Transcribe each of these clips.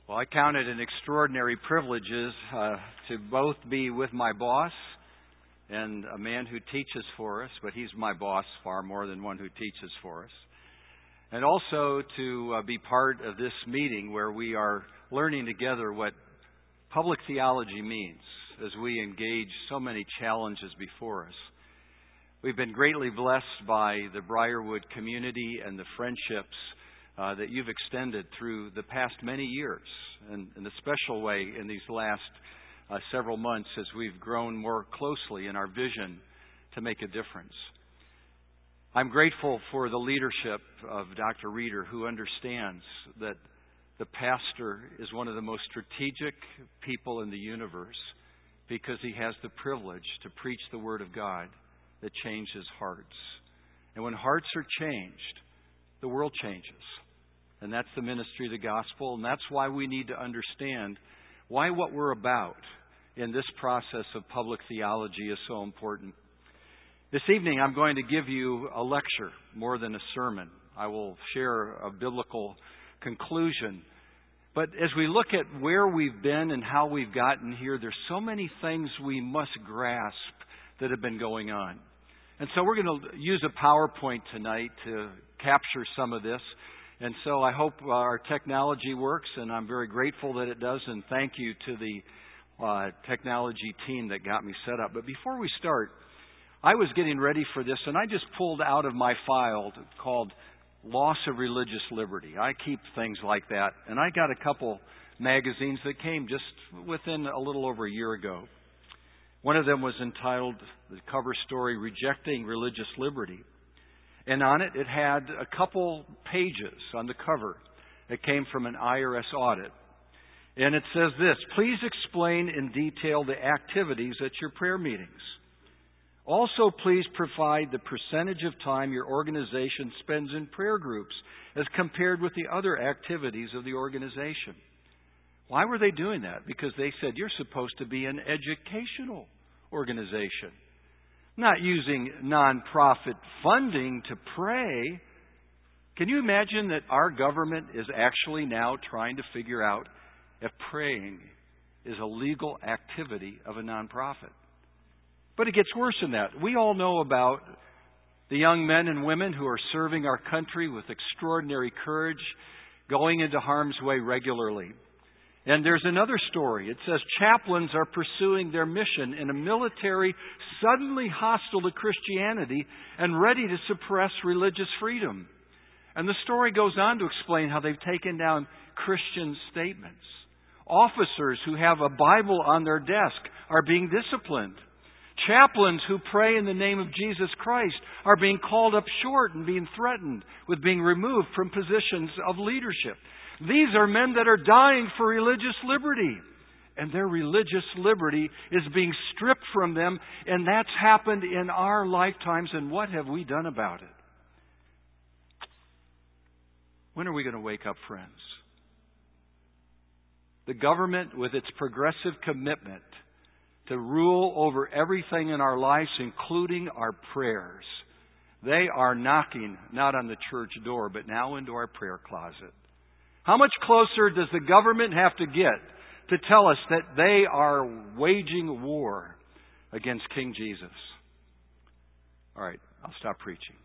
Well, I count it an extraordinary privilege to both be with my boss and a man who teaches for us, but he's my boss far more than one who teaches for us. And also to be part of this meeting where we are learning together what public theology means as we engage so many challenges before us. We've been greatly blessed by the Briarwood community and the friendships that you've extended through the past many years, and in a special way in these last several months as we've grown more closely in our vision to make a difference. I'm grateful for the leadership of Dr. Reeder, who understands that the pastor is one of the most strategic people in the universe because he has the privilege to preach the Word of God that changes hearts. And when hearts are changed, the world changes. And that's the ministry of the gospel, and that's why we need to understand why what we're about in this process of public theology is so important. This evening I'm going to give you a lecture more than a sermon. I will share a biblical conclusion. But as we look at where we've been and how we've gotten here, there's so many things we must grasp that have been going on. And so we're going to use a PowerPoint tonight to capture some of this. And so I hope our technology works, and I'm very grateful that it does, and thank you to the technology team that got me set up. But before we start, I was getting ready for this, and I just pulled out of my file called Loss of Religious Liberty. I keep things like that, and I got a couple magazines that came just within a little over a year ago. One of them was entitled, the cover story, Rejecting Religious Liberty. And on it, it had a couple pages on the cover that came from an IRS audit. And it says this: please explain in detail the activities at your prayer meetings. Also, please provide the percentage of time your organization spends in prayer groups as compared with the other activities of the organization. Why were they doing that? Because they said you're supposed to be an educational organization, not using nonprofit funding to pray. Can you imagine that our government is actually now trying to figure out if praying is a legal activity of a nonprofit? But it gets worse than that. We all know about the young men and women who are serving our country with extraordinary courage, going into harm's way regularly. And there's another story. It says chaplains are pursuing their mission in a military suddenly hostile to Christianity and ready to suppress religious freedom. And the story goes on to explain how they've taken down Christian statements. Officers who have a Bible on their desk are being disciplined. Chaplains who pray in the name of Jesus Christ are being called up short and being threatened with being removed from positions of leadership. These are men that are dying for religious liberty. And their religious liberty is being stripped from them. And that's happened in our lifetimes. And what have we done about it? When are we going to wake up, friends? The government, with its progressive commitment to rule over everything in our lives, including our prayers, they are knocking not on the church door, but now into our prayer closet. How much closer does the government have to get to tell us that they are waging war against King Jesus? All right, I'll stop preaching.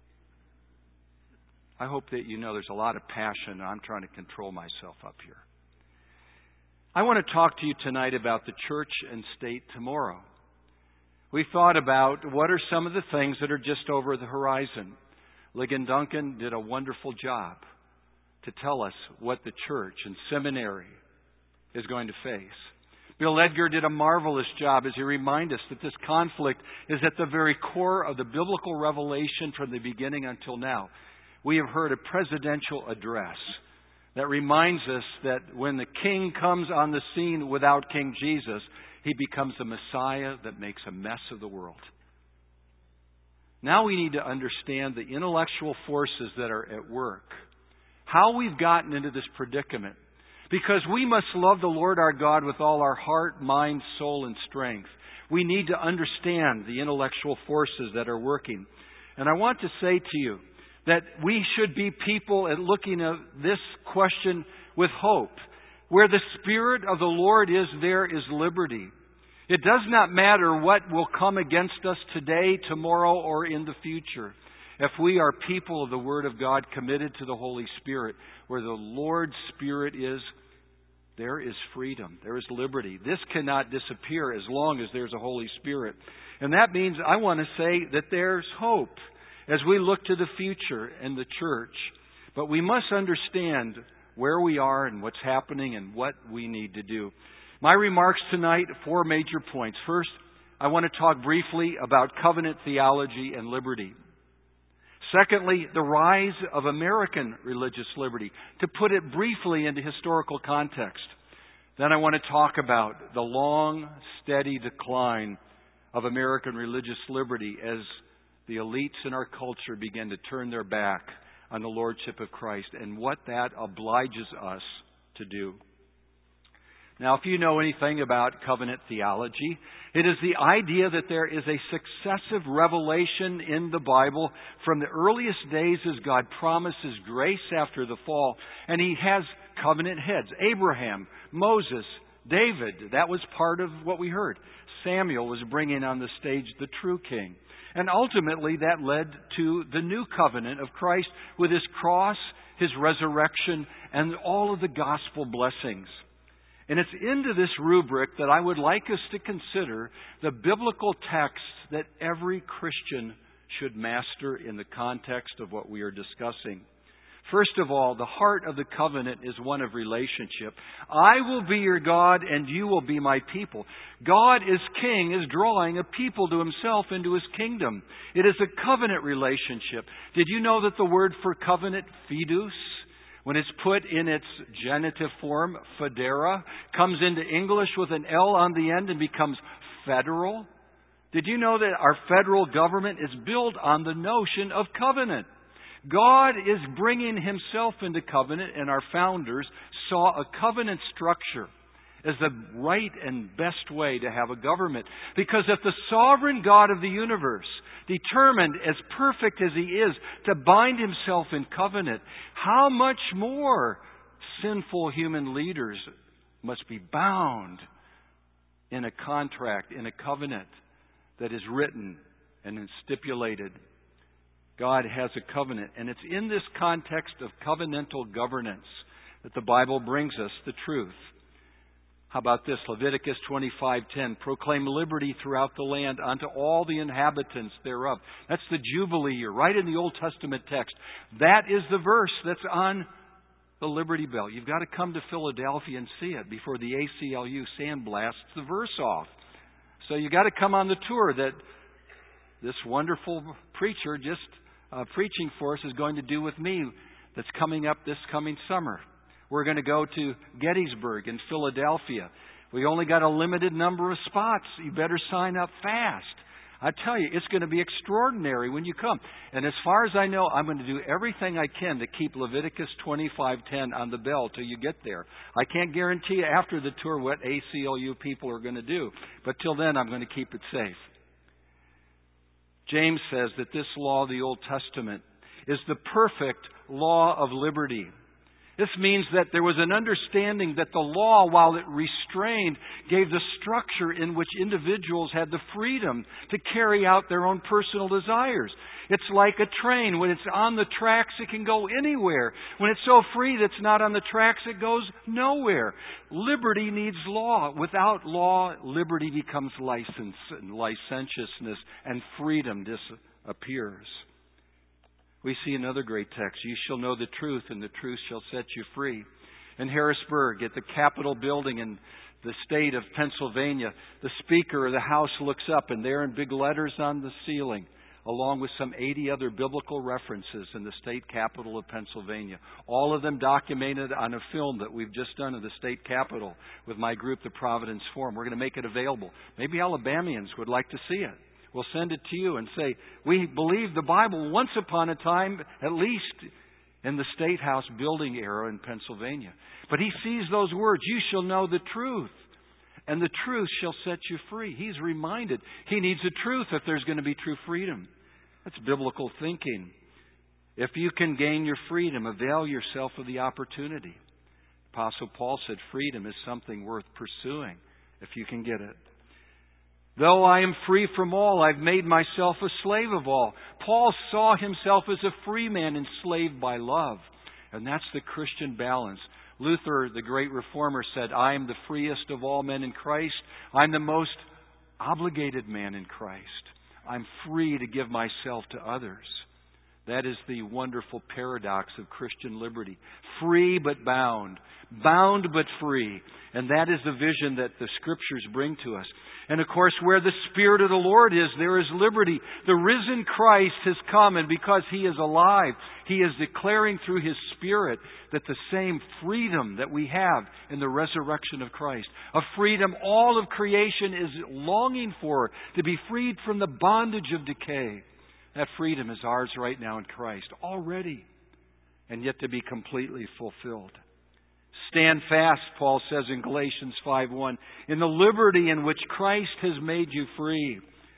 I hope that you know there's a lot of passion. I'm trying to control myself up here. I want to talk to you tonight about the church and state tomorrow. We thought about what are some of the things that are just over the horizon. Ligon Duncan did a wonderful job to tell us what the church and seminary is going to face. Bill Edgar did a marvelous job as he reminded us that this conflict is at the very core of the biblical revelation from the beginning until now. We have heard a presidential address that reminds us that when the king comes on the scene without King Jesus, he becomes the Messiah that makes a mess of the world. Now we need to understand the intellectual forces that are at work. How we've gotten into this predicament. Because we must love the Lord our God with all our heart, mind, soul, and strength. We need to understand the intellectual forces that are working. And I want to say to you that we should be people at looking at this question with hope. Where the Spirit of the Lord is, there is liberty. It does not matter what will come against us today, tomorrow, or in the future. If we are people of the Word of God committed to the Holy Spirit, where the Lord's Spirit is, there is freedom. There is liberty. This cannot disappear as long as there's a Holy Spirit. And that means I want to say that there's hope as we look to the future in the church. But we must understand where we are and what's happening and what we need to do. My remarks tonight, 4 major points. First, I want to talk briefly about covenant theology and liberty. Secondly, the rise of American religious liberty, to put it briefly into historical context. Then I want to talk about the long, steady decline of American religious liberty as the elites in our culture begin to turn their back on the Lordship of Christ and what that obliges us to do. Now, if you know anything about covenant theology, it is the idea that there is a successive revelation in the Bible from the earliest days as God promises grace after the fall. And He has covenant heads. Abraham, Moses, David. That was part of what we heard. Samuel was bringing on the stage the true king. And ultimately that led to the new covenant of Christ with His cross, His resurrection, and all of the gospel blessings. And it's into this rubric that I would like us to consider the biblical texts that every Christian should master in the context of what we are discussing. First of all, the heart of the covenant is one of relationship. I will be your God and you will be my people. God is king, is drawing a people to Himself into His kingdom. It is a covenant relationship. Did you know that the word for covenant, fidus, when it's put in its genitive form, federa, comes into English with an L on the end and becomes federal? Did you know that our federal government is built on the notion of covenant? God is bringing Himself into covenant, and our founders saw a covenant structure as the right and best way to have a government. Because if the sovereign God of the universe, determined as perfect as He is to bind Himself in covenant, how much more sinful human leaders must be bound in a contract, in a covenant that is written and is stipulated. God has a covenant, and it's in this context of covenantal governance that the Bible brings us the truth. How about this? Leviticus 25:10. Proclaim liberty throughout the land unto all the inhabitants thereof. That's the Jubilee year, right in the Old Testament text. That is the verse that's on the Liberty Bell. You've got to come to Philadelphia and see it before the ACLU sandblasts the verse off. So you've got to come on the tour that this wonderful preacher just preaching for us is going to do with me that's coming up this coming summer. We're going to go to Gettysburg in Philadelphia. We only got a limited number of spots. You better sign up fast. I tell you, it's going to be extraordinary when you come. And as far as I know, I'm going to do everything I can to keep Leviticus 25:10 on the bell till you get there. I can't guarantee you after the tour what ACLU people are going to do. But till then, I'm going to keep it safe. James says that this law of the Old Testament is the perfect law of liberty. This means that there was an understanding that the law, while it restrained, gave the structure in which individuals had the freedom to carry out their own personal desires. It's like a train. When it's on the tracks, it can go anywhere. When it's so free that it's not on the tracks, it goes nowhere. Liberty needs law. Without law, liberty becomes license and licentiousness, and freedom disappears. We see another great text. You shall know the truth, and the truth shall set you free. In Harrisburg, at the Capitol building in the state of Pennsylvania, the Speaker of the House looks up, and there in big letters on the ceiling, along with some 80 other biblical references in the state capitol of Pennsylvania. All of them documented on a film that we've just done of the state capitol with my group, the Providence Forum. We're going to make it available. Maybe Alabamians would like to see it. We'll send it to you and say, we believe the Bible once upon a time, at least in the State House building era in Pennsylvania. But he sees those words, you shall know the truth, and the truth shall set you free. He's reminded he needs the truth if there's going to be true freedom. That's biblical thinking. If you can gain your freedom, avail yourself of the opportunity. Apostle Paul said freedom is something worth pursuing if you can get it. Though I am free from all, I've made myself a slave of all. Paul saw himself as a free man enslaved by love. And that's the Christian balance. Luther, the great reformer, said, I am the freest of all men in Christ. I'm the most obligated man in Christ. I'm free to give myself to others. That is the wonderful paradox of Christian liberty. Free but bound. Bound but free. And that is the vision that the Scriptures bring to us. And of course, where the Spirit of the Lord is, there is liberty. The risen Christ has come, and because He is alive, He is declaring through His Spirit that the same freedom that we have in the resurrection of Christ, a freedom all of creation is longing for, to be freed from the bondage of decay. That freedom is ours right now in Christ, already, and yet to be completely fulfilled. Stand fast, Paul says in Galatians 5:1, in the liberty in which Christ has made you free,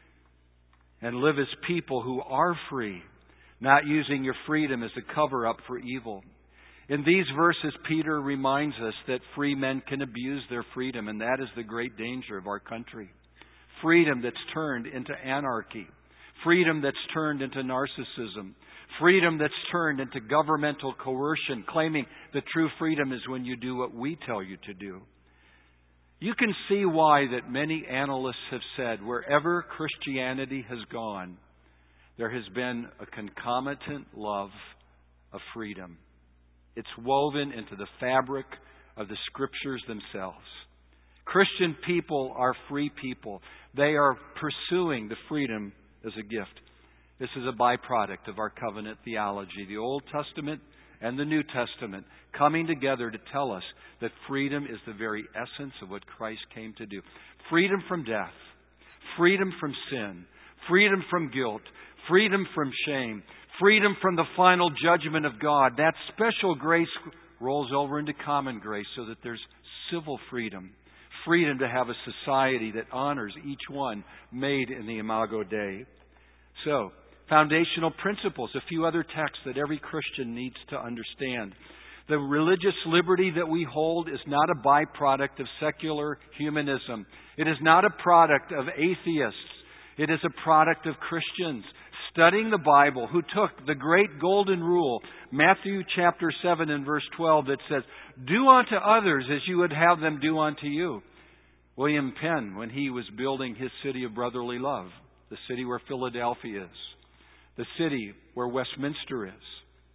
and live as people who are free, not using your freedom as a cover-up for evil. In these verses, Peter reminds us that free men can abuse their freedom, and that is the great danger of our country. Freedom that's turned into anarchy. Freedom that's turned into narcissism. Freedom that's turned into governmental coercion, claiming that true freedom is when you do what we tell you to do. You can see why that many analysts have said wherever Christianity has gone, there has been a concomitant love of freedom. It's woven into the fabric of the Scriptures themselves. Christian people are free people. They are pursuing the freedom as a gift. This is a byproduct of our covenant theology, the Old Testament and the New Testament coming together to tell us that freedom is the very essence of what Christ came to do. Freedom from death, freedom from sin, freedom from guilt, freedom from shame, freedom from the final judgment of God. That special grace rolls over into common grace so that there's civil freedom. Freedom to have a society that honors each one made in the Imago Dei. So, foundational principles, a few other texts that every Christian needs to understand. The religious liberty that we hold is not a byproduct of secular humanism. It is not a product of atheists. It is a product of Christians studying the Bible who took the great golden rule, Matthew chapter 7 and verse 12, that says, do unto others as you would have them do unto you. William Penn, when he was building his city of brotherly love, the city where Philadelphia is, the city where Westminster is,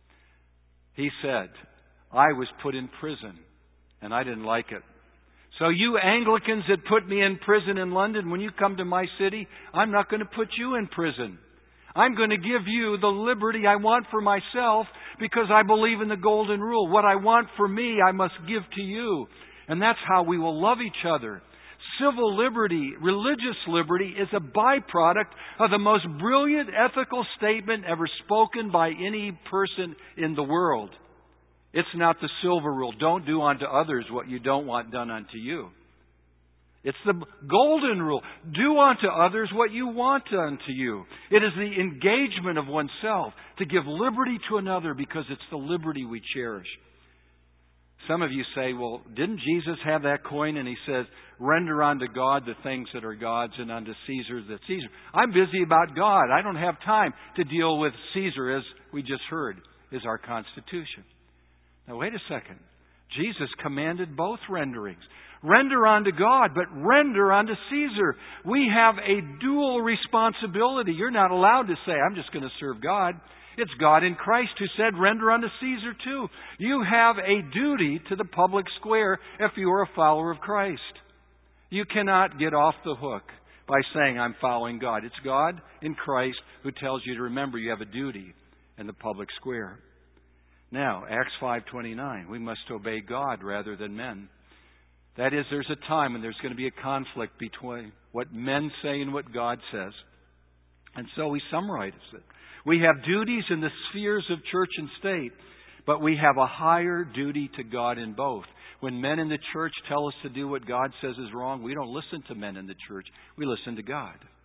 he said, I was put in prison and I didn't like it. So you Anglicans that put me in prison in London, when you come to my city, I'm not going to put you in prison. I'm going to give you the liberty I want for myself because I believe in the golden rule. What I want for me, I must give to you. And that's how we will love each other. Civil liberty, religious liberty, is a byproduct of the most brilliant ethical statement ever spoken by any person in the world. It's not the silver rule. Don't do unto others what you don't want done unto you. It's the golden rule. Do unto others what you want unto you. It is the engagement of oneself to give liberty to another because it's the liberty we cherish. Some of you say, well, didn't Jesus have that coin? And He says, render unto God the things that are God's and unto Caesar that's Caesar. I'm busy about God. I don't have time to deal with Caesar, as we just heard, is our Constitution. Now, wait a second. Jesus commanded both renderings. Render unto God, but render unto Caesar. We have a dual responsibility. You're not allowed to say, I'm just going to serve God. It's God in Christ who said, render unto Caesar too. You have a duty to the public square if you are a follower of Christ. You cannot get off the hook by saying, I'm following God. It's God in Christ who tells you to remember you have a duty in the public square. Now, Acts 5:29, we must obey God rather than men. That is, there's a time when there's going to be a conflict between what men say and what God says. And so He summarizes it. We have duties in the spheres of church and state, but we have a higher duty to God in both. When men in the church tell us to do what God says is wrong, we don't listen to men in the church. We listen to God.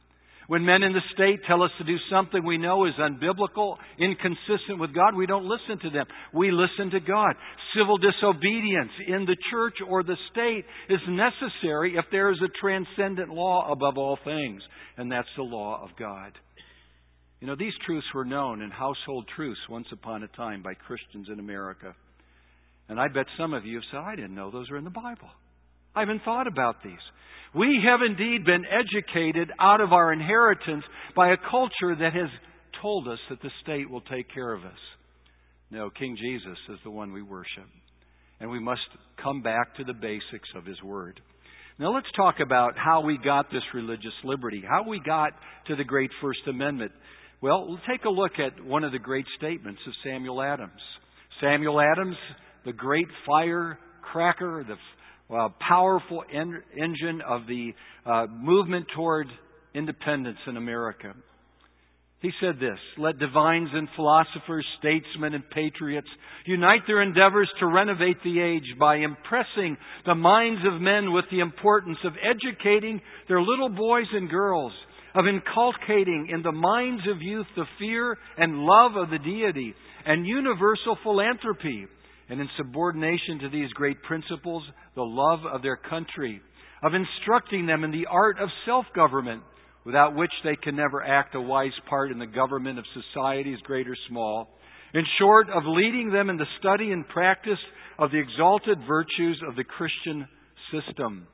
When men in the state tell us to do something we know is unbiblical, inconsistent with God, we don't listen to them. We listen to God. Civil disobedience in the church or the state is necessary if there is a transcendent law above all things, and that's the law of God. You know, these truths were known in household truths once upon a time by Christians in America. And I bet some of you have said, I didn't know those were in the Bible. I haven't thought about these. We have indeed been educated out of our inheritance by a culture that has told us that the state will take care of us. No, King Jesus is the one we worship. And we must come back to the basics of His Word. Now let's talk about how we got this religious liberty, how we got to the great First Amendment. Well, we'll take a look at one of the great statements of Samuel Adams. Samuel Adams, the great firecracker, the powerful engine of the movement toward independence in America. He said this, "Let divines and philosophers, statesmen and patriots unite their endeavors to renovate the age by impressing the minds of men with the importance of educating their little boys and girls, of inculcating in the minds of youth the fear and love of the deity and universal philanthropy, and in subordination to these great principles, the love of their country, of instructing them in the art of self-government, without which they can never act a wise part in the government of societies, great or small. In short, of leading them in the study and practice of the exalted virtues of the Christian system."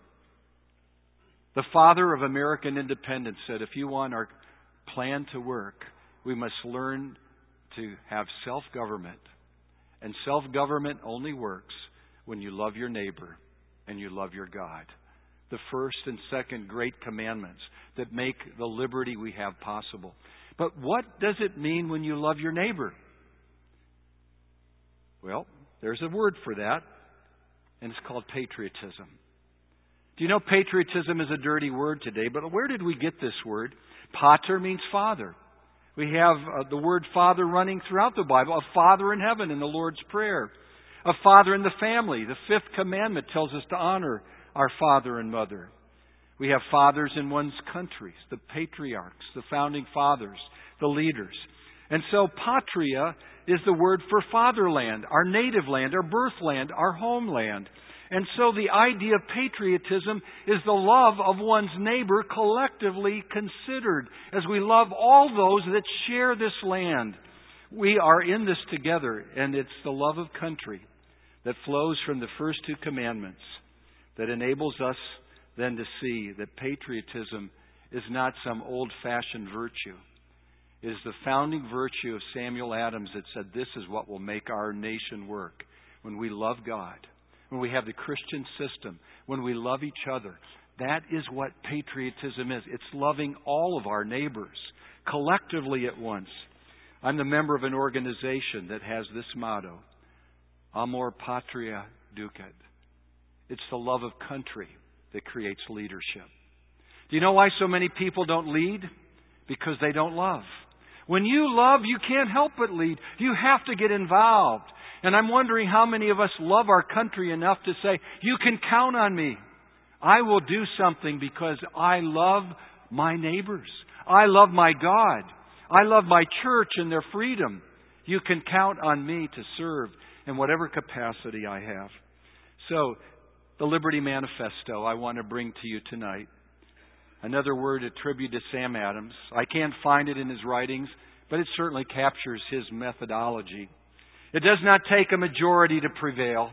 The father of American independence said, if you want our plan to work, we must learn to have self-government. And self-government only works when you love your neighbor and you love your God. The first and second great commandments that make the liberty we have possible. But what does it mean when you love your neighbor? Well, there's a word for that, and it's called patriotism. Do you know patriotism is a dirty word today, but where did we get this word? Pater means father. We have the word father running throughout the Bible. A father in heaven in the Lord's Prayer. A father in the family. The fifth commandment tells us to honor our father and mother. We have fathers in one's countries, the patriarchs, the founding fathers, the leaders. And so patria is the word for fatherland, our native land, our birthland, our homeland. And so the idea of patriotism is the love of one's neighbor collectively considered as we love all those that share this land. We are in this together, and it's the love of country that flows from the first two commandments that enables us then to see that patriotism is not some old-fashioned virtue. It is the founding virtue of Samuel Adams that said this is what will make our nation work. When we love God, when we have the Christian system, when we love each other. That is what patriotism is. It's loving all of our neighbors collectively at once. I'm the member of an organization that has this motto, Amor Patria Ducat. It's the love of country that creates leadership. Do you know why so many people don't lead? Because they don't love. When you love, you can't help but lead. You have to get involved. And I'm wondering how many of us love our country enough to say, you can count on me. I will do something because I love my neighbors. I love my God. I love my church and their freedom. You can count on me to serve in whatever capacity I have. So, the Liberty Manifesto I want to bring to you tonight. Another word attributed to Sam Adams. I can't find it in his writings, but it certainly captures his methodology. It does not take a majority to prevail.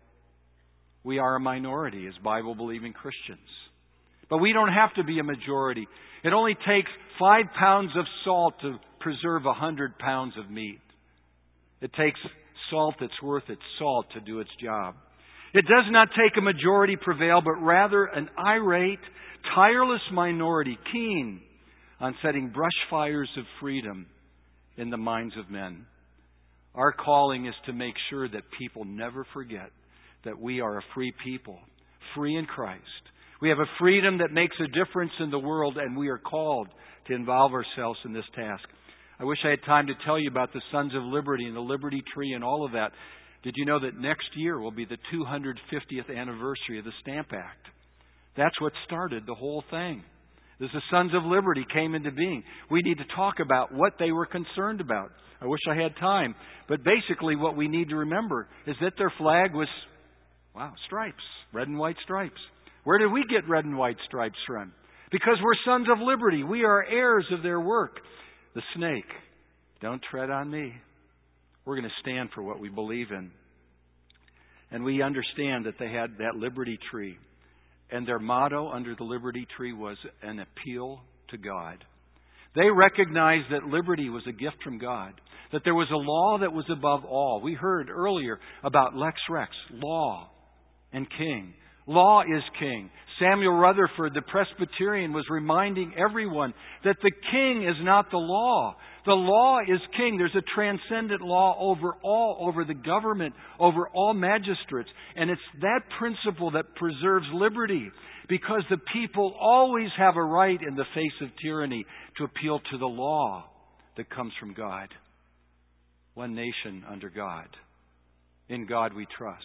We are a minority as Bible-believing Christians. But we don't have to be a majority. It only takes 5 pounds of salt to preserve 100 pounds of meat. It takes salt that's worth its salt to do its job. It does not take a majority prevail, but rather an irate, tireless minority keen on setting brush fires of freedom in the minds of men. Our calling is to make sure that people never forget that we are a free people, free in Christ. We have a freedom that makes a difference in the world, and we are called to involve ourselves in this task. I wish I had time to tell you about the Sons of Liberty and the Liberty Tree and all of that. Did you know that next year will be the 250th anniversary of the Stamp Act? That's what started the whole thing. As the Sons of Liberty came into being, we need to talk about what they were concerned about. I wish I had time. But basically what we need to remember is that their flag was, stripes. Red and white stripes. Where did we get red and white stripes from? Because we're Sons of Liberty. We are heirs of their work. The snake, don't tread on me. We're going to stand for what we believe in. And we understand that they had that liberty tree. And their motto under the liberty tree was an appeal to God. They recognized that liberty was a gift from God, that there was a law that was above all. We heard earlier about Lex Rex, law and king. Law is king. Samuel Rutherford, the Presbyterian, was reminding everyone that the king is not the law. The law is king. There's a transcendent law over all, over the government, over all magistrates. And it's that principle that preserves liberty, because the people always have a right in the face of tyranny to appeal to the law that comes from God. One nation under God. In God we trust.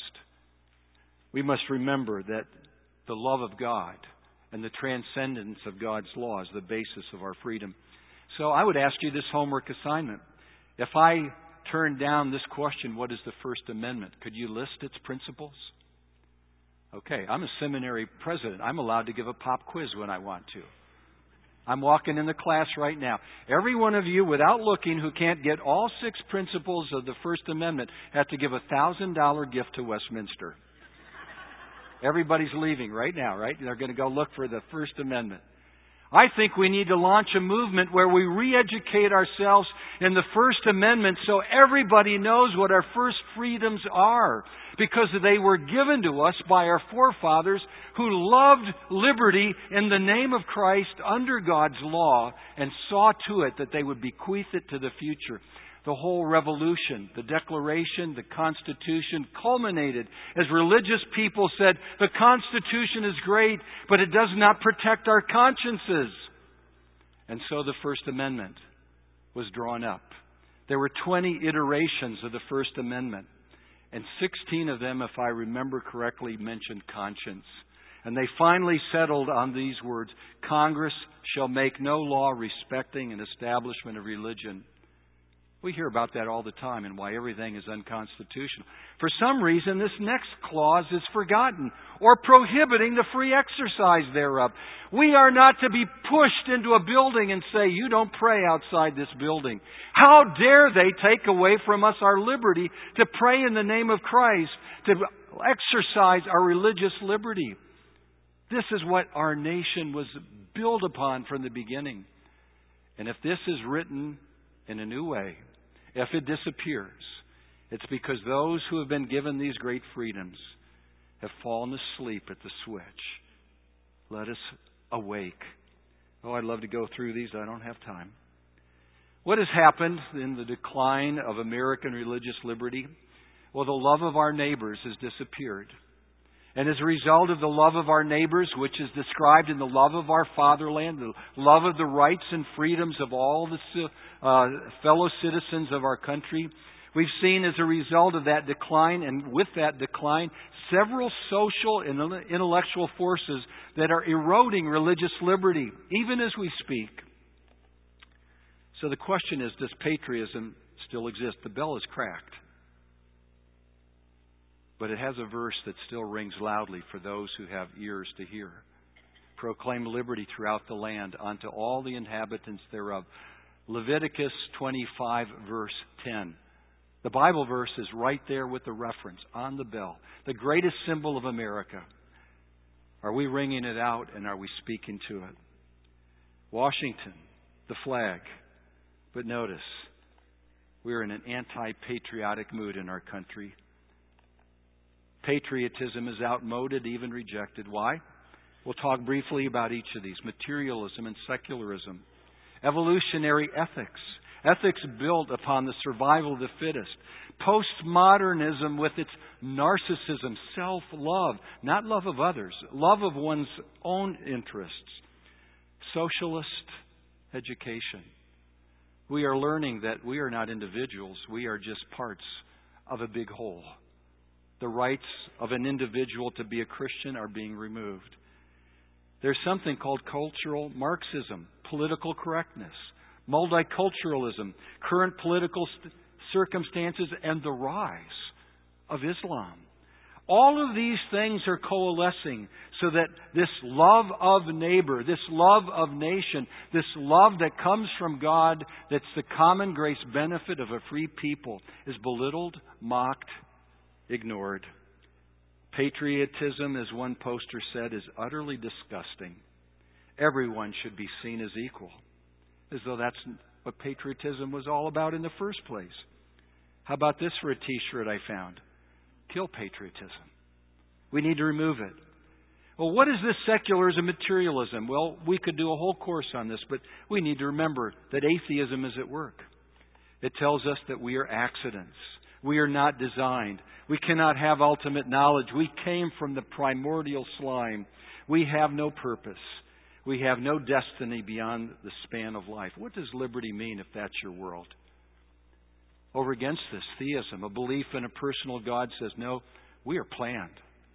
We must remember that the love of God and the transcendence of God's law is the basis of our freedom. So I would ask you this homework assignment. If I turn down this question, what is the First Amendment? Could you list its principles? Okay, I'm a seminary president. I'm allowed to give a pop quiz when I want to. I'm walking in the class right now. Every one of you, without looking, who can't get all 6 principles of the First Amendment, have to give a $1,000 gift to Westminster. Everybody's leaving right now, right? They're going to go look for the First Amendment. I think we need to launch a movement where we re-educate ourselves in the First Amendment so everybody knows what our first freedoms are, because they were given to us by our forefathers who loved liberty in the name of Christ under God's law and saw to it that they would bequeath it to the future. The whole revolution, the Declaration, the Constitution culminated as religious people said, the Constitution is great, but it does not protect our consciences. And so the First Amendment was drawn up. There were 20 iterations of the First Amendment, and 16 of them, if I remember correctly, mentioned conscience. And they finally settled on these words, Congress shall make no law respecting an establishment of religion. We hear about that all the time and why everything is unconstitutional. For some reason, this next clause is forgotten, or prohibiting the free exercise thereof. We are not to be pushed into a building and say, you don't pray outside this building. How dare they take away from us our liberty to pray in the name of Christ, to exercise our religious liberty. This is what our nation was built upon from the beginning. And if this is written in a new way, if it disappears, it's because those who have been given these great freedoms have fallen asleep at the switch. Let us awake. Oh, I'd love to go through these. I don't have time. What has happened in the decline of American religious liberty? Well, the love of our neighbors has disappeared. And as a result of the love of our neighbors, which is described in the love of our fatherland, the love of the rights and freedoms of all the fellow citizens of our country, we've seen as a result of that decline, and with that decline, several social and intellectual forces that are eroding religious liberty, even as we speak. So the question is, does patriotism still exist? The bell is cracked. But it has a verse that still rings loudly for those who have ears to hear. Proclaim liberty throughout the land unto all the inhabitants thereof. Leviticus 25, verse 10. The Bible verse is right there with the reference on the bell. The greatest symbol of America. Are we ringing it out and are we speaking to it? Washington, the flag. But notice, we're in an anti-patriotic mood in our country. Patriotism is outmoded, even rejected. Why? We'll talk briefly about each of these. Materialism and secularism. Evolutionary ethics. Ethics built upon the survival of the fittest. Postmodernism with its narcissism, self-love, not love of others, love of one's own interests. Socialist education. We are learning that we are not individuals. We are just parts of a big whole. The rights of an individual to be a Christian are being removed. There's something called cultural Marxism, political correctness, multiculturalism, current political circumstances, and the rise of Islam. All of these things are coalescing so that this love of neighbor, this love of nation, this love that comes from God, that's the common grace benefit of a free people, is belittled, mocked, ignored. Patriotism, as one poster said, is utterly disgusting. Everyone should be seen as equal, as though that's what patriotism was all about in the first place. How about this for a t-shirt I found? Kill patriotism. We need to remove it. Well, what is this secularism, materialism? Well, we could do a whole course on this, but we need to remember that atheism is at work. It tells us that we are accidents. We are not designed. We cannot have ultimate knowledge. We came from the primordial slime. We have no purpose. We have no destiny beyond the span of life. What does liberty mean if that's your world? Over against this, theism, a belief in a personal God, says, no, we are planned.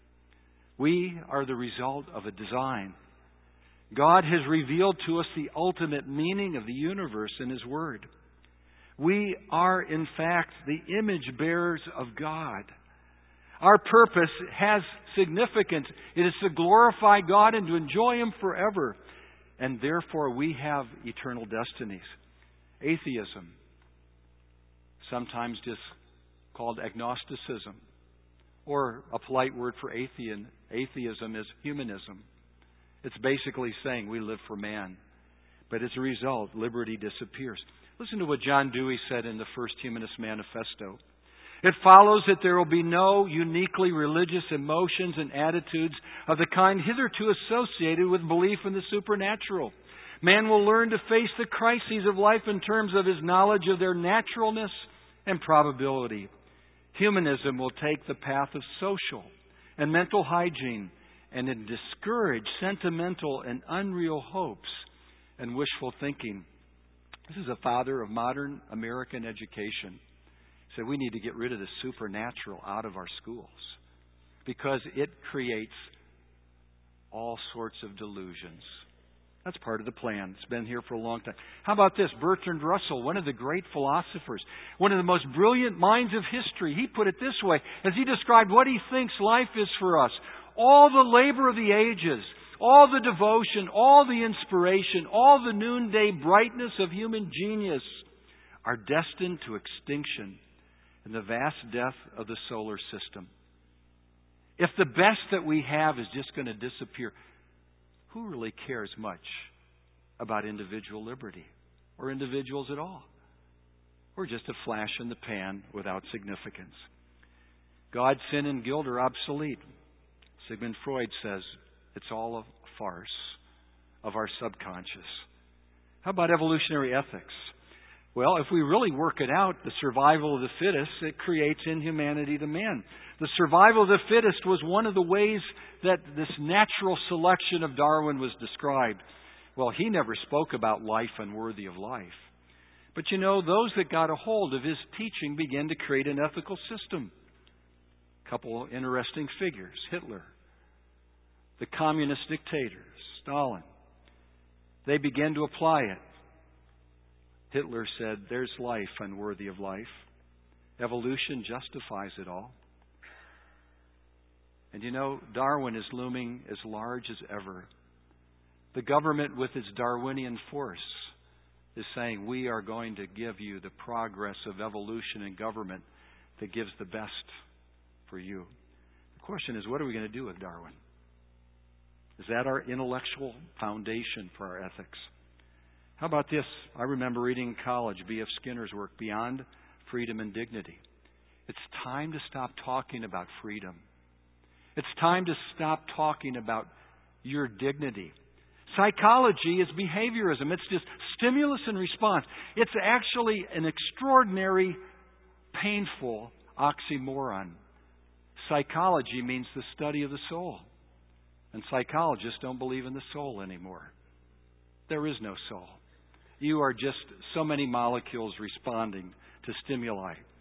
We are the result of a design. God has revealed to us the ultimate meaning of the universe in His Word. We are, in fact, the image bearers of God. Our purpose has significance. It is to glorify God and to enjoy Him forever. And therefore, we have eternal destinies. Atheism, sometimes just called agnosticism, or a polite word for atheism is humanism. It's basically saying we live for man. But as a result, liberty disappears. Listen to what John Dewey said in the First Humanist Manifesto. It follows that there will be no uniquely religious emotions and attitudes of the kind hitherto associated with belief in the supernatural. Man will learn to face the crises of life in terms of his knowledge of their naturalness and probability. Humanism will take the path of social and mental hygiene and discourage sentimental and unreal hopes and wishful thinking. This is a father of modern American education. He said we need to get rid of the supernatural out of our schools because it creates all sorts of delusions. That's part of the plan. It's been here for a long time. How about this? Bertrand Russell, one of the great philosophers, one of the most brilliant minds of history. He put it this way as he described what he thinks life is for us. All the labor of the ages, all the devotion, all the inspiration, all the noonday brightness of human genius are destined to extinction in the vast death of the solar system. If the best that we have is just going to disappear, who really cares much about individual liberty or individuals at all? We're just a flash in the pan without significance. God, sin, and guilt are obsolete. Sigmund Freud says it's all a farce of our subconscious. How about evolutionary ethics? Well, if we really work it out, the survival of the fittest, it creates inhumanity to man. The survival of the fittest was one of the ways that this natural selection of Darwin was described. Well, he never spoke about life unworthy of life. But you know, those that got a hold of his teaching began to create an ethical system. A couple of interesting figures. Hitler, the communist dictator, Stalin. They began to apply it. Hitler said, there's life unworthy of life. Evolution justifies it all. And you know, Darwin is looming as large as ever. The government with its Darwinian force is saying, we are going to give you the progress of evolution and government that gives the best for you. The question is, what are we going to do with Darwin? Is that our intellectual foundation for our ethics? How about this? I remember reading in college B.F. Skinner's work, Beyond Freedom and Dignity. It's time to stop talking about freedom. It's time to stop talking about your dignity. Psychology is behaviorism. It's just stimulus and response. It's actually an extraordinary, painful oxymoron. Psychology means the study of the soul. And psychologists don't believe in the soul anymore. There is no soul. You are just so many molecules responding to stimuli.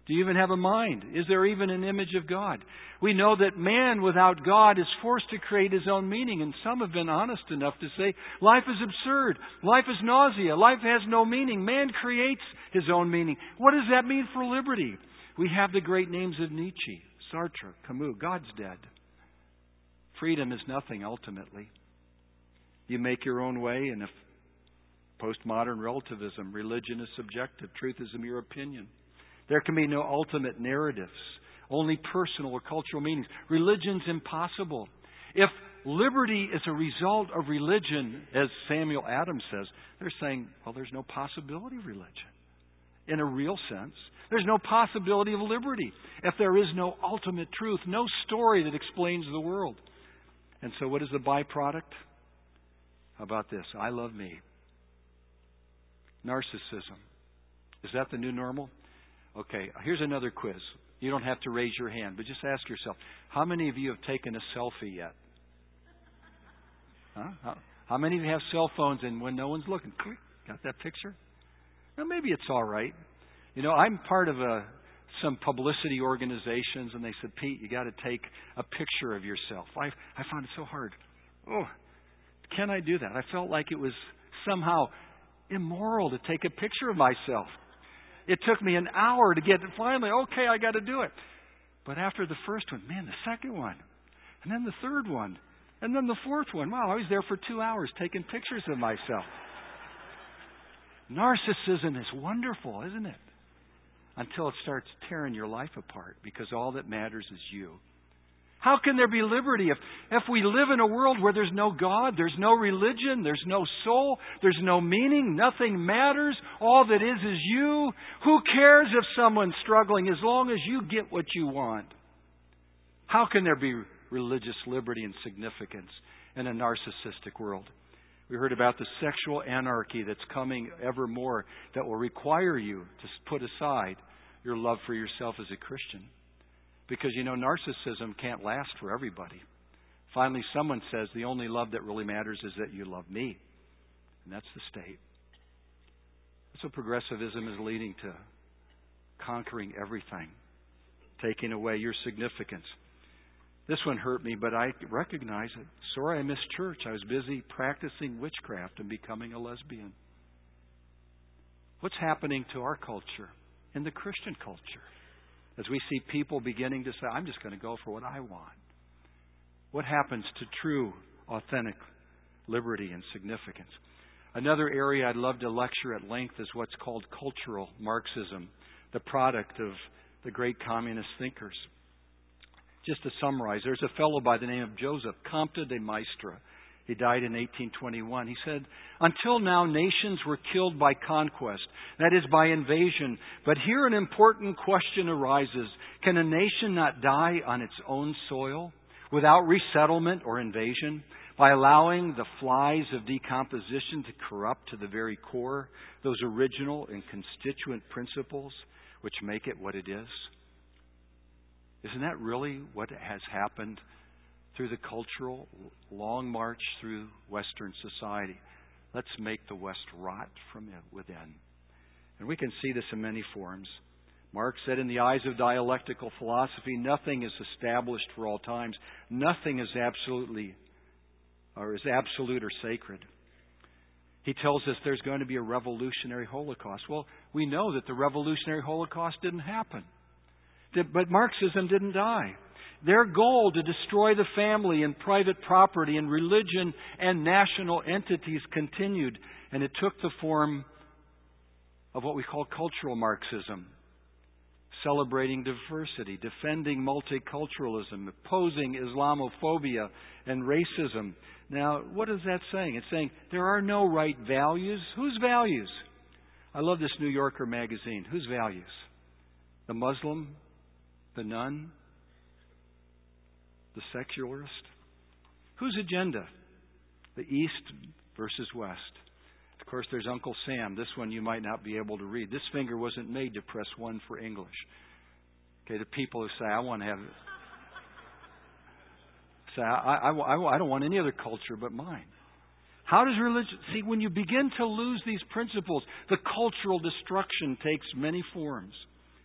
Do you even have a mind? Is there even an image of God? We know that man without God is forced to create his own meaning, and some have been honest enough to say, life is absurd, life is nausea, life has no meaning. Man creates his own meaning. What does that mean for liberty? We have the great names of Nietzsche, Sartre, Camus. God's dead. Freedom is nothing ultimately. You make your own way, and if postmodern relativism, religion is subjective, truth is a mere opinion. There can be no ultimate narratives, only personal or cultural meanings. Religion's impossible. If liberty is a result of religion, as Samuel Adams says, they're saying, well, there's no possibility of religion. In a real sense, there's no possibility of liberty if there is no ultimate truth, no story that explains the world. And so what is the byproduct? How about this? I love me. Narcissism. Is that the new normal? Okay, here's another quiz. You don't have to raise your hand, but just ask yourself, how many of you have taken a selfie yet? Huh? How many of you have cell phones and when no one's looking, click, got that picture? Well, maybe it's all right. You know, I'm part of some publicity organizations, and they said, Pete, you got to take a picture of yourself. I found it so hard. Oh, can I do that? I felt like it was somehow immoral to take a picture of myself. It took me an hour to get it. Finally, okay, I got to do it. But after the first one, man, the second one, and then the third one, and then the fourth one. Wow, I was there for 2 hours taking pictures of myself. Narcissism is wonderful, isn't it? Until it starts tearing your life apart, because all that matters is you. How can there be liberty if we live in a world where there's no God, there's no religion, there's no soul, there's no meaning, nothing matters, all that is you? Who cares if someone's struggling as long as you get what you want? How can there be religious liberty and significance in a narcissistic world? We heard about the sexual anarchy that's coming ever more that will require you to put aside your love for yourself as a Christian. Because, you know, narcissism can't last for everybody. Finally, someone says the only love that really matters is that you love me. And that's the state. That's what progressivism is leading to. Conquering everything. Taking away your significance. This one hurt me, but I recognize it. Sorry I missed church. I was busy practicing witchcraft and becoming a lesbian. What's happening to our culture and the Christian culture? As we see people beginning to say, I'm just going to go for what I want. What happens to true, authentic liberty and significance? Another area I'd love to lecture at length is what's called cultural Marxism, the product of the great communist thinkers. Just to summarize, there's a fellow by the name of Joseph Comte de Maistre. He died in 1821. He said, until now, nations were killed by conquest, that is, by invasion. But here an important question arises. Can a nation not die on its own soil without resettlement or invasion, by allowing the flies of decomposition to corrupt to the very core those original and constituent principles which make it what it is? Isn't that really what has happened through the cultural long march through Western society? Let's make the West rot from within. And we can see this in many forms. Marx said, in the eyes of dialectical philosophy, nothing is established for all times. Nothing is absolute or sacred. He tells us there's going to be a revolutionary Holocaust. Well, we know that the revolutionary Holocaust didn't happen. But Marxism didn't die. Their goal to destroy the family and private property and religion and national entities continued. And it took the form of what we call cultural Marxism. Celebrating diversity, defending multiculturalism, opposing Islamophobia and racism. Now, what is that saying? It's saying there are no right values. Whose values? I love this New Yorker magazine. Whose values? The Muslim? The nun? The secularist? Whose agenda? The East versus West. Of course, there's Uncle Sam. This one you might not be able to read. This finger wasn't made to press 1 for English. Okay, the people who say, I want to have... Say, I don't want any other culture but mine. How does religion... See, when you begin to lose these principles, the cultural destruction takes many forms.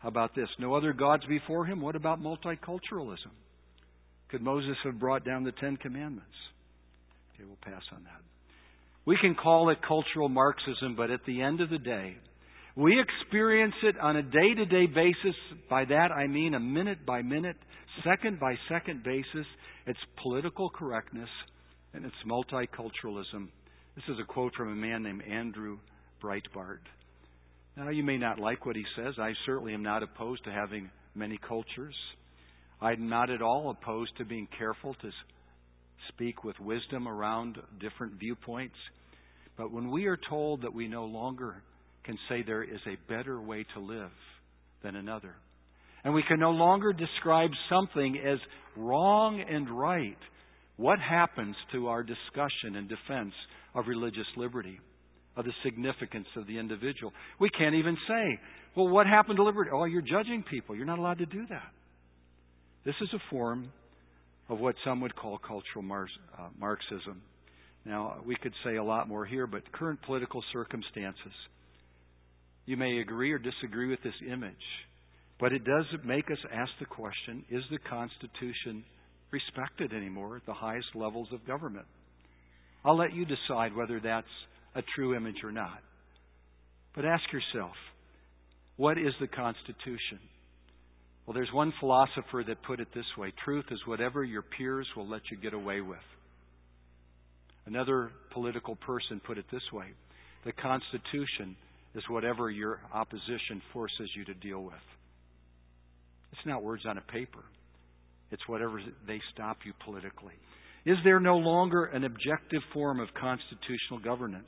How about this? No other gods before him? What about multiculturalism? Could Moses have brought down the Ten Commandments? Okay, we'll pass on that. We can call it cultural Marxism, but at the end of the day, we experience it on a day-to-day basis. By that I mean a minute-by-minute, second-by-second basis. It's political correctness and it's multiculturalism. This is a quote from a man named Andrew Breitbart. Now, you may not like what he says. I certainly am not opposed to having many cultures. I'm not at all opposed to being careful to speak with wisdom around different viewpoints. But when we are told that we no longer can say there is a better way to live than another, and we can no longer describe something as wrong and right, what happens to our discussion and defense of religious liberty, of the significance of the individual? We can't even say, well, what happened to liberty? Oh, you're judging people. You're not allowed to do that. This is a form of what some would call cultural Marxism. Now, we could say a lot more here, but current political circumstances, you may agree or disagree with this image, but it does make us ask the question, is the Constitution respected anymore at the highest levels of government? I'll let you decide whether that's a true image or not. But ask yourself, what is the Constitution? Well, there's one philosopher that put it this way: truth is whatever your peers will let you get away with. Another political person put it this way: the Constitution is whatever your opposition forces you to deal with. It's not words on a paper. It's whatever they stop you politically. Is there no longer an objective form of constitutional governance?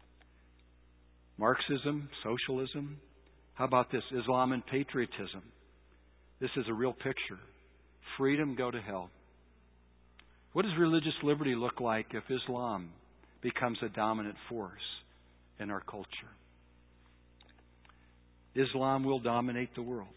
Marxism, socialism. How about this? Islam and patriotism. This is a real picture. Freedom, go to hell. What does religious liberty look like if Islam becomes a dominant force in our culture? Islam will dominate the world.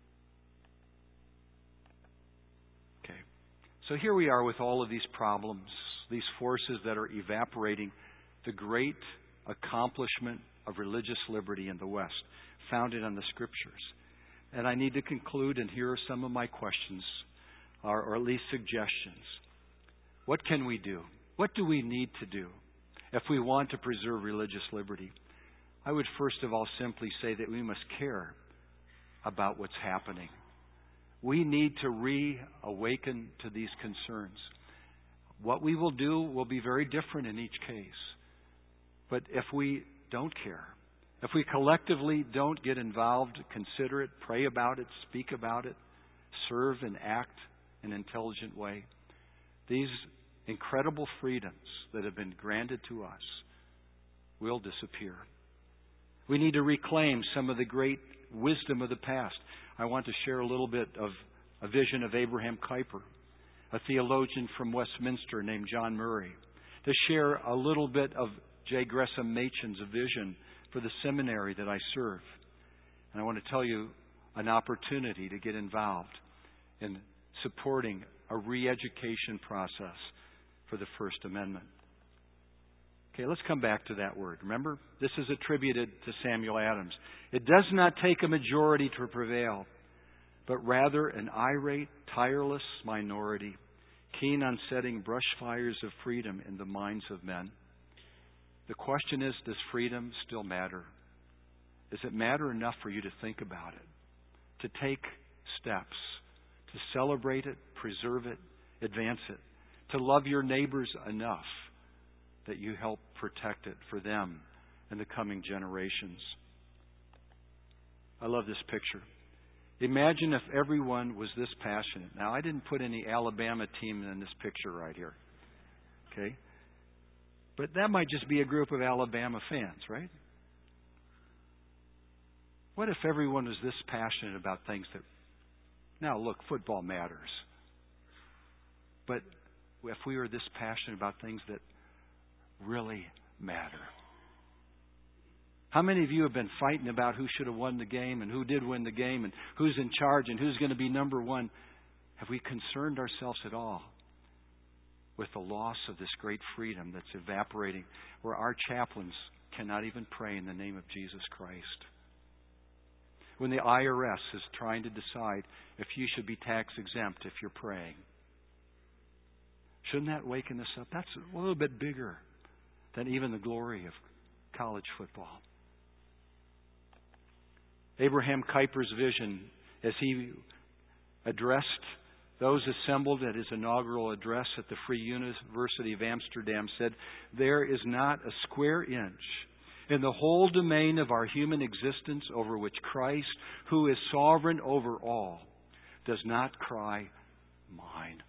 Okay. So here we are with all of these problems, these forces that are evaporating the great accomplishment of religious liberty in the West, founded on the Scriptures. And I need to conclude, and here are some of my questions, or at least suggestions. What can we do? What do we need to do if we want to preserve religious liberty? I would first of all simply say that we must care about what's happening. We need to reawaken to these concerns. What we will do will be very different in each case. But if we don't care, if we collectively don't get involved, consider it, pray about it, speak about it, serve and act in an intelligent way, these incredible freedoms that have been granted to us will disappear. We need to reclaim some of the great wisdom of the past. I want to share a little bit of a vision of Abraham Kuyper, a theologian from Westminster named John Murray, to share a little bit of J. Gresham Machen's vision for the seminary that I serve. And I want to tell you an opportunity to get involved in supporting a re-education process for the First Amendment. Okay, let's come back to that word. Remember, this is attributed to Samuel Adams. It does not take a majority to prevail, but rather an irate, tireless minority, keen on setting brush fires of freedom in the minds of men. The question is, does freedom still matter? Does it matter enough for you to think about it, to take steps, to celebrate it, preserve it, advance it, to love your neighbors enough that you help protect it for them and the coming generations? I love this picture. Imagine if everyone was this passionate. Now, I didn't put any Alabama team in this picture right here. Okay? But that might just be a group of Alabama fans, right? What if everyone was this passionate about things that... Now, look, football matters. But if we were this passionate about things that really matter. How many of you have been fighting about who should have won the game and who did win the game and who's in charge and who's going to be number one? Have we concerned ourselves at all with the loss of this great freedom that's evaporating, where our chaplains cannot even pray in the name of Jesus Christ? when the IRS is trying to decide if you should be tax exempt if you're praying. Shouldn't that waken us up? That's a little bit bigger than even the glory of college football. Abraham Kuyper's vision, as he addressed those assembled at his inaugural address at the Free University of Amsterdam, said, "There is not a square inch in the whole domain of our human existence over which Christ, who is sovereign over all, does not cry, 'Mine.'"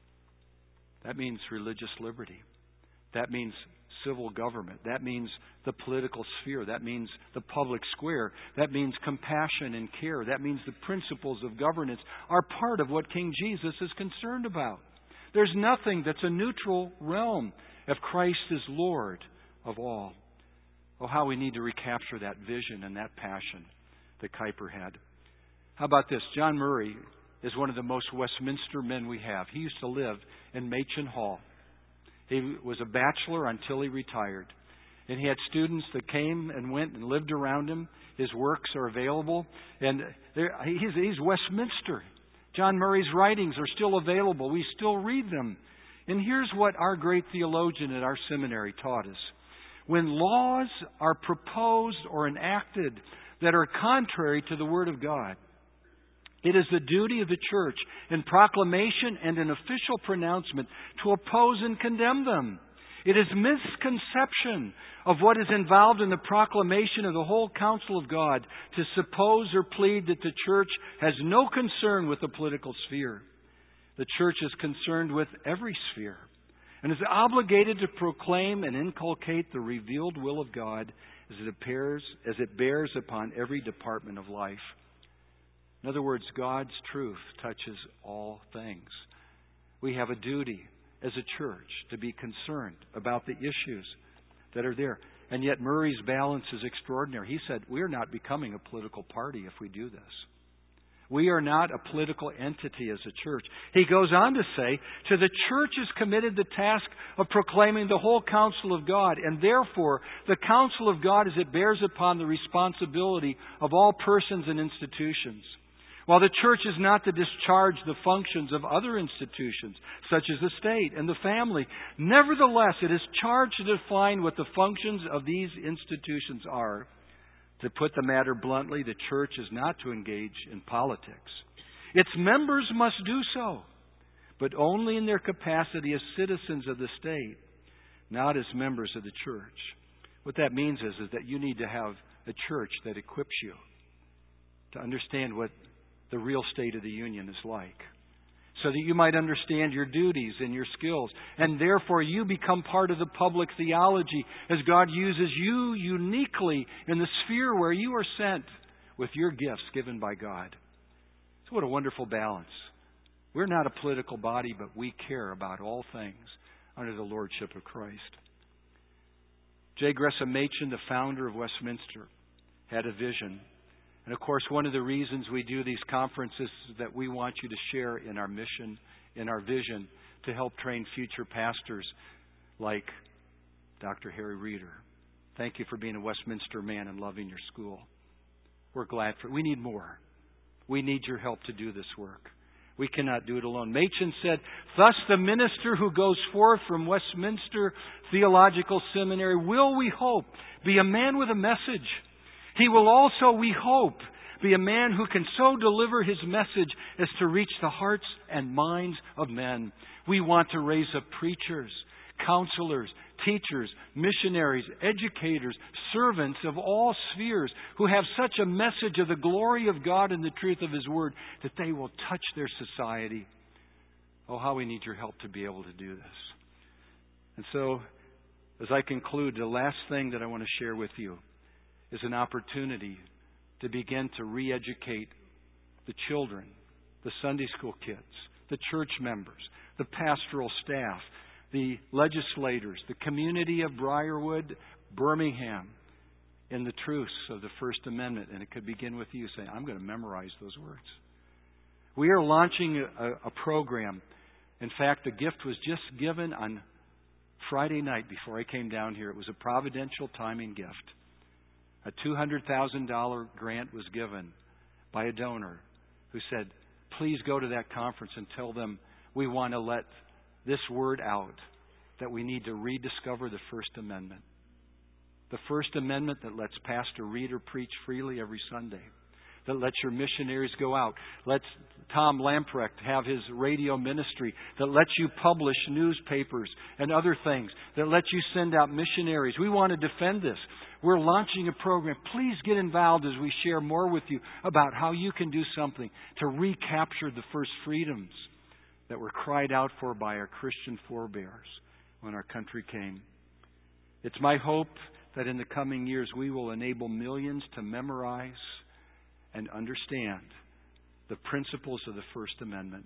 That means religious liberty. That means civil government. That means the political sphere. That means the public square. That means compassion and care. That means the principles of governance are part of what King Jesus is concerned about. There's nothing that's a neutral realm if Christ is Lord of all. Oh, how we need to recapture that vision and that passion that Kuyper had. How about this? John Murray is one of the most Westminster men we have. He used to live in Machen Hall. He was a bachelor until he retired. And he had students that came and went and lived around him. His works are available. And he's Westminster. John Murray's writings are still available. We still read them. And here's what our great theologian at our seminary taught us. When laws are proposed or enacted that are contrary to the Word of God, it is the duty of the church in proclamation and in official pronouncement to oppose and condemn them. It is misconception of what is involved in the proclamation of the whole counsel of God to suppose or plead that the church has no concern with the political sphere. The church is concerned with every sphere and is obligated to proclaim and inculcate the revealed will of God as it bears upon every department of life. In other words, God's truth touches all things. We have a duty as a church to be concerned about the issues that are there. And yet Murray's balance is extraordinary. He said, we're not becoming a political party if we do this. We are not a political entity as a church. He goes on to say, to the church is committed the task of proclaiming the whole counsel of God, and therefore the counsel of God as it bears upon the responsibility of all persons and institutions. While the church is not to discharge the functions of other institutions, such as the state and the family, nevertheless it is charged to define what the functions of these institutions are. To put the matter bluntly, the church is not to engage in politics. Its members must do so, but only in their capacity as citizens of the state, not as members of the church. What that means is that you need to have a church that equips you to understand what the real state of the union is like, so that you might understand your duties and your skills, and therefore you become part of the public theology as God uses you uniquely in the sphere where you are sent with your gifts given by God. So what a wonderful balance. We're not a political body, but we care about all things under the lordship of Christ. J. Gresham Machen, the founder of Westminster, had a vision. And of course, one of the reasons we do these conferences is that we want you to share in our mission, in our vision, to help train future pastors like Dr. Harry Reeder. Thank you for being a Westminster man and loving your school. We're glad for it. We need more. We need your help to do this work. We cannot do it alone. Machen said, "Thus the minister who goes forth from Westminster Theological Seminary will, we hope, be a man with a message. He will also, we hope, be a man who can so deliver his message as to reach the hearts and minds of men. We want to raise up preachers, counselors, teachers, missionaries, educators, servants of all spheres who have such a message of the glory of God and the truth of His Word that they will touch their society." Oh, how we need your help to be able to do this. And so, as I conclude, the last thing that I want to share with you is an opportunity to begin to re-educate the children, the Sunday school kids, the church members, the pastoral staff, the legislators, the community of Briarwood, Birmingham, in the truths of the First Amendment. And it could begin with you saying, I'm going to memorize those words. We are launching a program. In fact, the gift was just given on Friday night before I came down here. It was a providential timing gift. A $200,000 grant was given by a donor who said, please go to that conference and tell them we want to let this word out, that we need to rediscover the First Amendment. The First Amendment that lets Pastor read or preach freely every Sunday, that lets your missionaries go out, lets Tom Lamprecht have his radio ministry, that lets you publish newspapers and other things, that lets you send out missionaries. We want to defend this. We're launching a program. Please get involved as we share more with you about how you can do something to recapture the first freedoms that were cried out for by our Christian forebears when our country came. It's my hope that in the coming years we will enable millions to memorize and understand the principles of the First Amendment.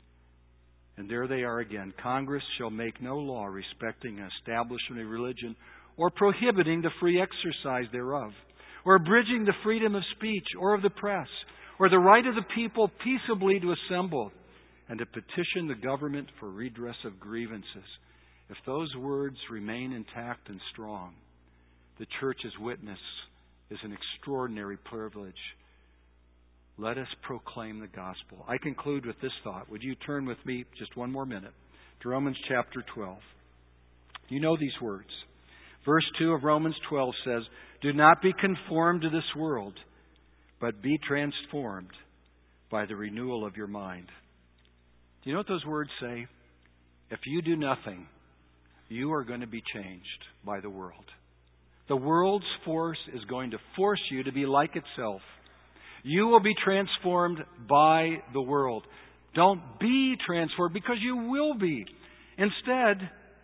And there they are again. Congress shall make no law respecting an establishment of religion or prohibiting the free exercise thereof, or abridging the freedom of speech or of the press, or the right of the people peaceably to assemble and to petition the government for redress of grievances. If those words remain intact and strong, the church's witness is an extraordinary privilege. Let us proclaim the gospel. I conclude with this thought. Would you turn with me just one more minute to Romans chapter 12? You know these words. Verse 2 of Romans 12 says, do not be conformed to this world, but be transformed by the renewal of your mind. Do you know what those words say? If you do nothing, you are going to be changed by the world. The world's force is going to force you to be like itself. You will be transformed by the world. Don't be transformed, because you will be. Instead,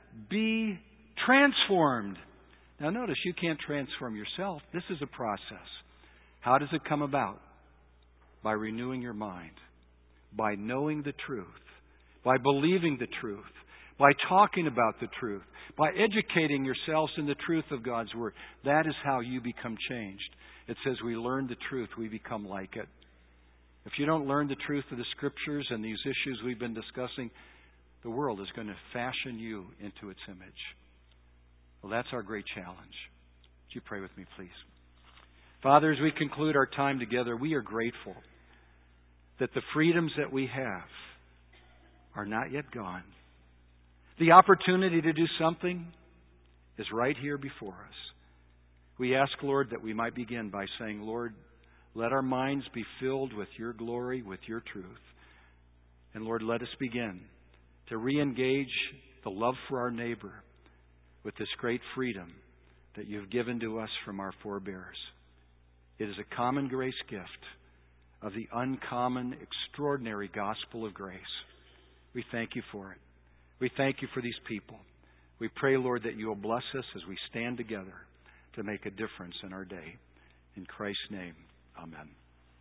be transformed. Now notice, you can't transform yourself. This is a process. How does it come about? By renewing your mind, by knowing the truth, by believing the truth, by talking about the truth, by educating yourselves in the truth of God's Word. That is how you become changed. It says we learn the truth, we become like it. If you don't learn the truth of the Scriptures and these issues we've been discussing, the world is going to fashion you into its image. Well, that's our great challenge. Would you pray with me, please? Father, as we conclude our time together, we are grateful that the freedoms that we have are not yet gone. The opportunity to do something is right here before us. We ask, Lord, that we might begin by saying, Lord, let our minds be filled with your glory, with your truth. And Lord, let us begin to re-engage the love for our neighbor with this great freedom that you've given to us from our forebears. It is a common grace gift of the uncommon, extraordinary gospel of grace. We thank you for it. We thank you for these people. We pray, Lord, that you will bless us as we stand together to make a difference in our day. In Christ's name, amen.